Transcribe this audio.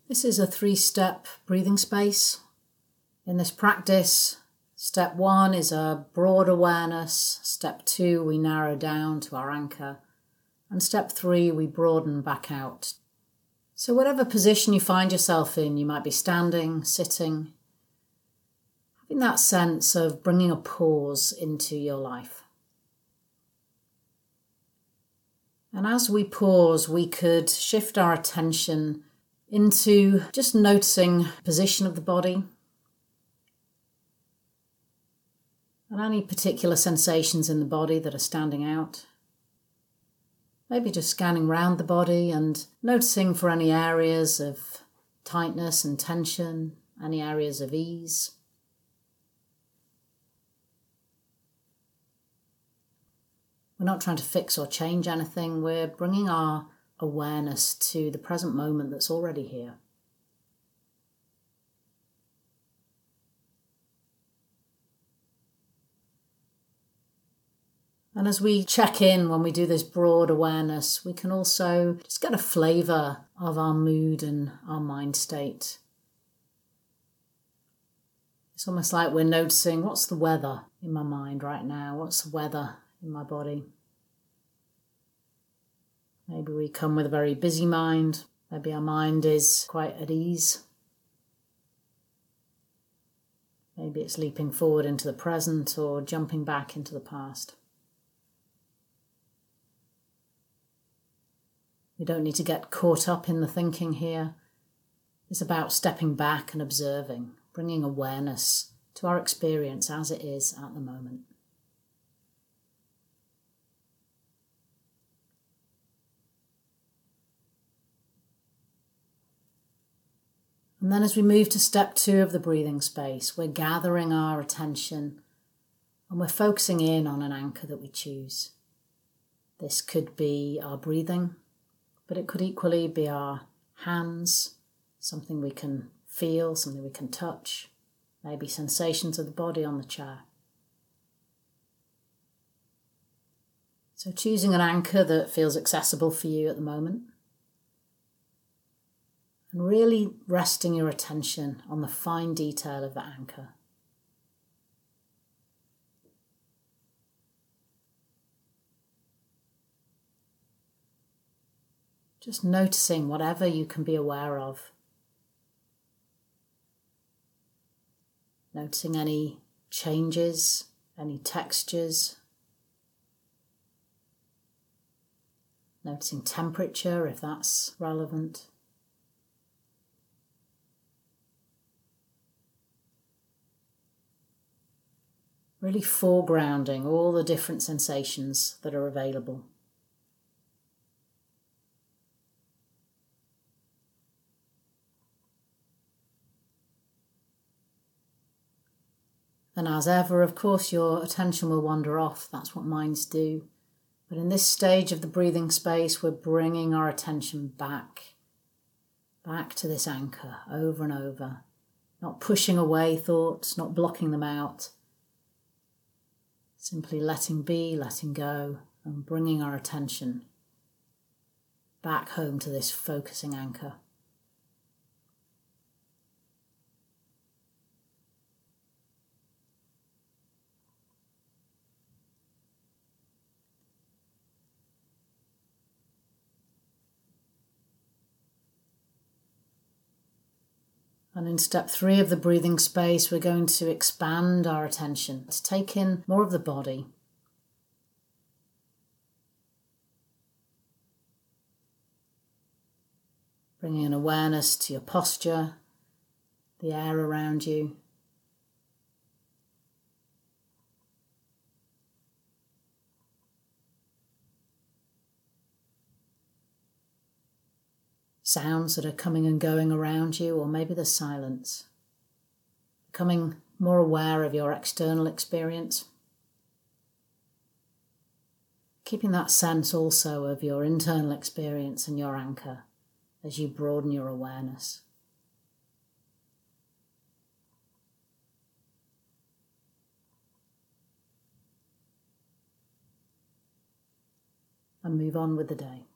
This is a 3-step breathing space. In this practice, step 1 is a broad awareness. Step 2, we narrow down to our anchor. And step 3, we broaden back out. So whatever position you find yourself in, you might be standing, sitting, having that sense of bringing a pause into your life. And as we pause, we could shift our attention into just noticing the position of the body and any particular sensations in the body that are standing out. Maybe just scanning around the body and noticing for any areas of tightness and tension, any areas of ease. We're not trying to fix or change anything. We're bringing our awareness to the present moment that's already here. And as we check in when we do this broad awareness, we can also just get a flavour of our mood and our mind state. It's almost like we're noticing, what's the weather in my mind right now? What's the weather in my body? Maybe we come with a very busy mind. Maybe our mind is quite at ease. Maybe it's leaping forward into the present or jumping back into the past. We don't need to get caught up in the thinking here. It's about stepping back and observing, bringing awareness to our experience as it is at the moment. And then as we move to step 2 of the breathing space, we're gathering our attention and we're focusing in on an anchor that we choose. This could be our breathing, but it could equally be our hands, something we can feel, something we can touch, maybe sensations of the body on the chair. So choosing an anchor that feels accessible for you at the moment. And really resting your attention on the fine detail of the anchor. Just noticing whatever you can be aware of. Noticing any changes, any textures. Noticing temperature if that's relevant. Really foregrounding all the different sensations that are available. And as ever, of course, your attention will wander off. That's what minds do. But in this stage of the breathing space, we're bringing our attention back to this anchor over and over. Not pushing away thoughts, not blocking them out. Simply letting be, letting go, and bringing our attention back home to this focusing anchor. And in step 3 of the breathing space, we're going to expand our attention to take in more of the body. Bringing an awareness to your posture, the air around you. Sounds that are coming and going around you, or maybe the silence. Becoming more aware of your external experience. Keeping that sense also of your internal experience and your anchor as you broaden your awareness. And move on with the day.